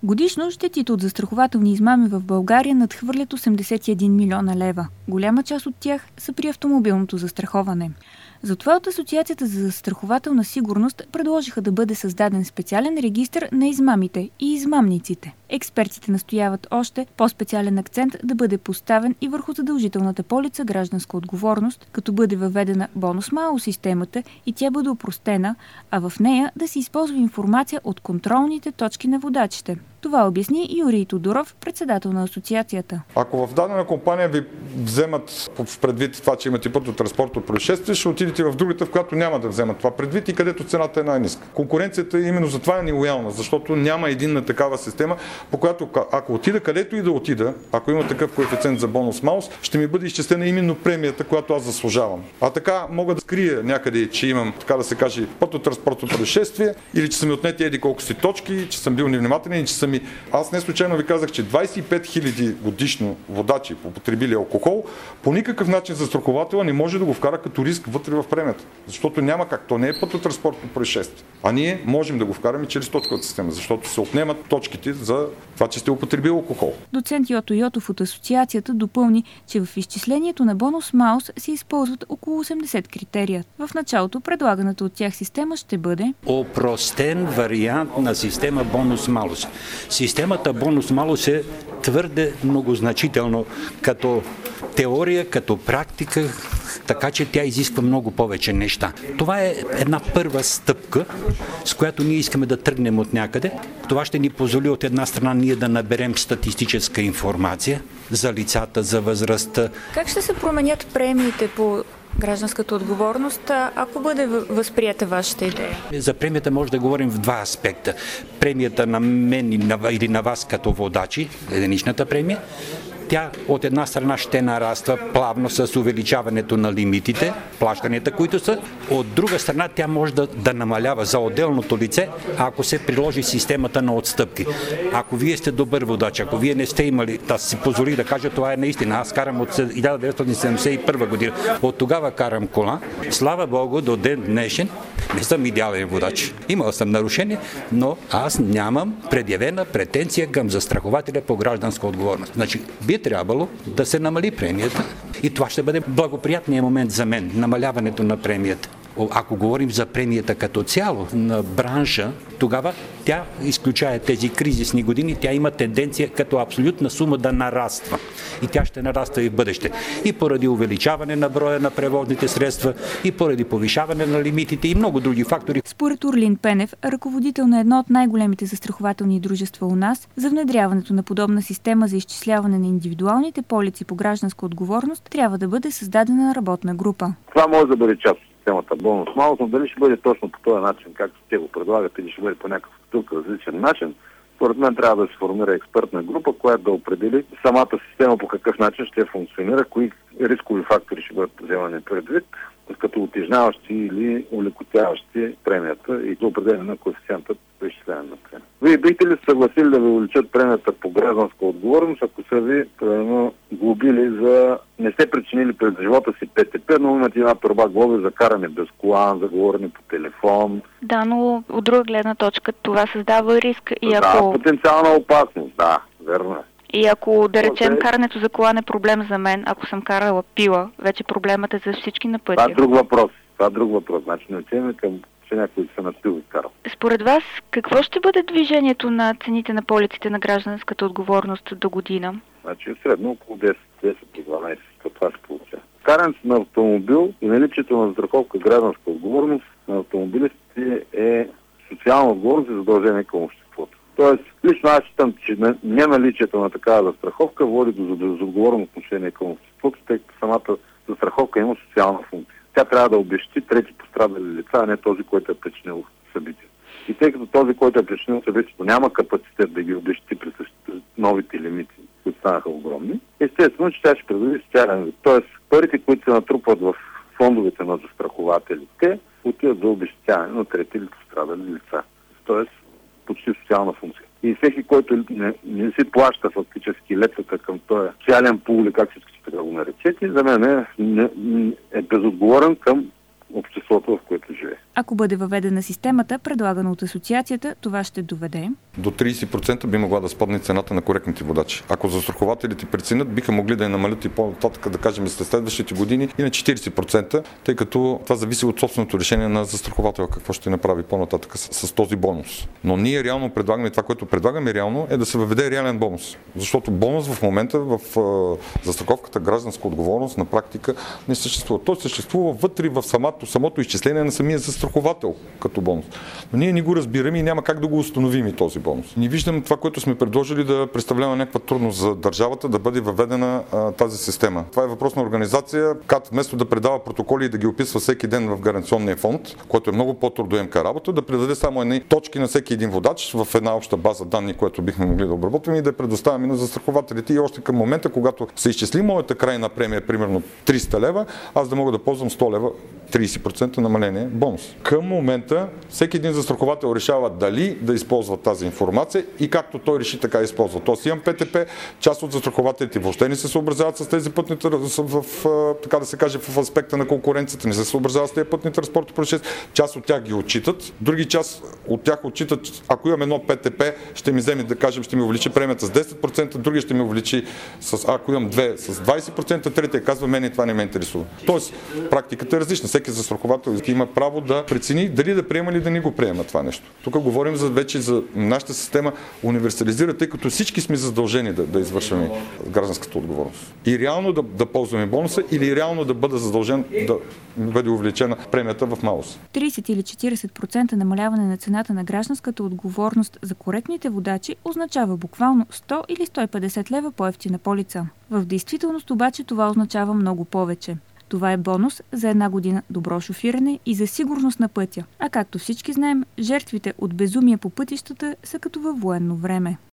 Годишно щетите от застрахователни измами в България надхвърлят 81 милиона лева. Голяма част от тях са при автомобилното застраховане. Затова от Асоциацията за застрахователна сигурност предложиха да бъде създаден специален регистър на измамите и измамниците. Експертите настояват още по-специален акцент да бъде поставен и върху задължителната полица гражданска отговорност, като бъде въведена бонус-малус системата и тя бъде опростена, а в нея да се използва информация от контролните точки на водачите. Това обясни Юрий Тодоров, председател на асоциацията. Ако в дадена компания ви вземат в предвид това, че имате пътно-транспортно происшествие, ще отидете в другата, в която няма да вземат това предвид и където цената е най-ниска. Конкуренцията именно за това е нелоялна, защото няма единна такава система, по която ако отида където и да отида, ако има такъв коефициент за бонус-малус, ще ми бъде изчислена именно премията, която аз заслужавам. А така мога да скрия някъде, че имам, така да се каже, пътно-транспортно происшествие или че са ми отнети еди колко си точки, че съм бил невнимателен и че съм. Аз не случайно ви казах, че 25 000 годишно водачи употребили алкохол, по никакъв начин застрахователя не може да го вкара като риск вътре в премията. Защото няма как. То не е пътно-транспортно происшествие. А ние можем да го вкараме чрез точковата система, защото се отнемат точките за това, че сте употребили алкохол. Доцент Йото Йотов от асоциацията допълни, че в изчислението на бонус-малус се използват около 80 критерия. В началото предлаганата от тях система ще бъде опростен вариант на система бонус-малус. Системата бонус-малус е твърде многозначително като теория, като практика, така че тя изисква много повече неща. Това е една първа стъпка, с която ние искаме да тръгнем от някъде. Това ще ни позволи от една страна ние да наберем статистическа информация за лицата, за възрастта. Как ще се променят премиите по гражданската отговорност, ако бъде възприята вашата идея? За премията може да говорим в два аспекта. Премията на мен или на вас като водачи, единичната премия, тя от една страна ще нараства плавно с увеличаването на лимитите, плащанията, които са. От друга страна тя може да намалява за отделното лице, ако се приложи системата на отстъпки. Ако вие сте добър водач, ако вие не сте имали, да си позволи да кажа, това е наистина. Аз карам от 1971 година. От тогава карам кола. Слава Богу, до ден днешен не съм идеален водач. Имал съм нарушение, но аз нямам предявена претенция към застрахователя по гражданска отговорност. Значи, би трябвало да се намали премията и това ще бъде благоприятният момент за мен, намаляването на премията. Ако говорим за премията като цяло на бранша, тогава тя изключая тези кризисни години, тя има тенденция като абсолютна сума да нараства. И тя ще нараства и в бъдеще. И поради увеличаване на броя на превозните средства, и поради повишаване на лимитите и много други фактори. Според Орлин Пенев, ръководител на едно от най-големите застрахователни дружества у нас, за внедряването на подобна система за изчисляване на индивидуалните полици по гражданска отговорност трябва да бъде създадена работна група. Това може да бъде част от системата бонус-малус, но дали ще бъде точно по този начин, както те го предлагат, или ще бъде по някакъв друг различен начин, според мен трябва да се формира експертна група, която да определи самата система по какъв начин ще функционира, кои рискови фактори ще бъдат вземани предвид, като утежняващи или улекотяващи премията и до определение на коефициента за изчисляване на премията. Вие бихте ли се съгласили да ви увеличат премията по гражданска отговорност, ако са ви глобили за не сте причинили пред живота си ПТП, но имате една торба глоби за каране без кола, за говорене по телефон? Да, но от друга гледна точка това създава риск и ако... Да, потенциална опасност, да, верно е. И ако, да речем, карането за кола не е проблем за мен, ако съм карала пила, вече проблемът е за всички на пътя. Това е друг въпрос. Значи не отиваме към че някой се напил и карал. Според вас, какво ще бъде движението на цените на полиците на гражданската отговорност до година? Значи средно около 10 до 12, това се получава. Карането на автомобил и наличието на застраховка гражданска отговорност на автомобилистите е социална отговорност и задължение към обществото. Тоест, лично аз считам, че неналичието на такава застраховка води до безотговорно отношение към обществото, тъй като самата застраховка има социална функция. Тя трябва да обезщети трети пострадали лица, а не този, който е причинил събитието. И тъй като този, който е причинил събитието, няма капацитет да ги обезщети при новите лимити, които станаха огромни, естествено, че тя ще предостави социален вид. Тоест, парите, които се натрупват в фондовете на застрахователите, отиват за обезщетяване на трети или пострадали лица. Тоест, почти социална функция. И всеки, който не си плаща фактически лептата към този социален пул, или как искате да го наречете, за мен е безотговорен към обществото, в което живее. Ако бъде въведена системата, предлагана от асоциацията, това ще доведе До 30% би могла да спадне цената на коректните водачи. Ако застрахователите преценят, биха могли да я намалят и по-нататък, да кажем, след следващите години и на 40%, тъй като това зависи от собственото решение на застрахователя, какво ще направи по-нататък с този бонус. Но ние реално предлагаме, това, което предлагаме реално, е да се въведе реален бонус. Защото бонус в момента в застраховката гражданска отговорност на практика не съществува. Той съществува вътре в самото изчисление на самия застраховател като бонус. Но ние не го разбираме и няма как да го установим и този бонус. Не виждам това, което сме предложили, да представлява някаква трудност за държавата да бъде въведена тази система. Това е въпрос на организация, като вместо да предава протоколи и да ги описва всеки ден в гаранционния фонд, който е много по-трудоемка работа, да предаде само едни точки на всеки един водач в една обща база данни, която бихме могли да обработим и да предоставим на застрахователите. И още към момента, когато се изчисли моята крайна премия, примерно 300 лева, аз да мога да ползвам 100 лева, 30% намаление бонус. Към момента всеки един застраховател решава дали да използва тази информация и както той реши, така използва. Тоест имам ПТП, част от застрахователите въобще не се съобразяват с тези пътни, така да се каже, в аспекта на конкуренцията, не се съобразяват с тези пътни транспортни происшествия. Част от тях ги отчитат, други част от тях отчитат, ако имам едно ПТП, ще ми вземе, да кажем, ще ми увеличи премията с 10%, другия ще ми увеличи ако имам две с 20%, третия казва, мене това не ме интересува. Тоест, практиката е различна. Всеки застраховател има право да прецени дали да приема или да не го приема това нещо. Тук говорим вече за нашата система универсализира, тъй като всички сме задължени да извършваме гражданската отговорност. И реално да ползваме бонуса или реално да бъде задължен да бъде увеличена премията в малост. 30 или 40% намаляване на цената на гражданската отговорност за коректните водачи означава буквално 100 или 150 лева по-евтина полица. В действителност обаче това означава много повече. Това е бонус за една година добро шофиране и за сигурност на пътя. А както всички знаем, жертвите от безумие по пътищата са като във военно време.